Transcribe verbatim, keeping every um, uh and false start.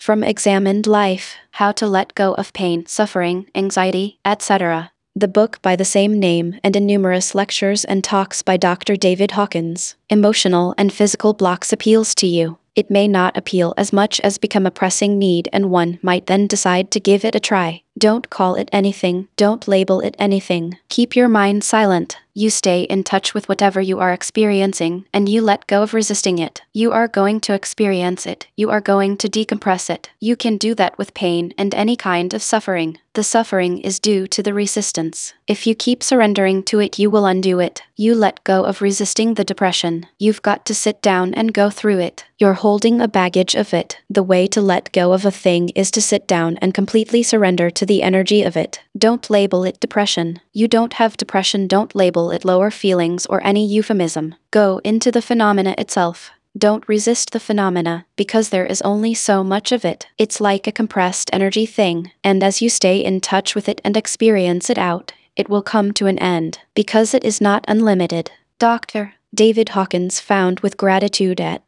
from Examined Life, How to Let Go of Pain, Suffering, Anxiety, et cetera. The book by the same name and in numerous lectures and talks by Doctor David Hawkins. Emotional and physical blocks appeals to you. It may not appeal as much as become a pressing need, and one might then decide to give it a try. Don't call it anything, don't label it anything. Keep your mind silent. You stay in touch with whatever you are experiencing, and you let go of resisting it. You are going to experience it. You are going to decompress it. You can do that with pain and any kind of suffering. The suffering is due to the resistance. If you keep surrendering to it, you will undo it. You let go of resisting the depression. You've got to sit down and go through it. You're holding a baggage of it. The way to let go of a thing is to sit down and completely surrender to the energy of it. Don't label it depression. You don't have depression. Don't label it lower feelings or any euphemism. Go into the phenomena itself. Don't resist the phenomena, because there is only so much of it. It's like a compressed energy thing, and as you stay in touch with it and experience it out, it will come to an end, because it is not unlimited. Doctor David Hawkins, found with gratitude at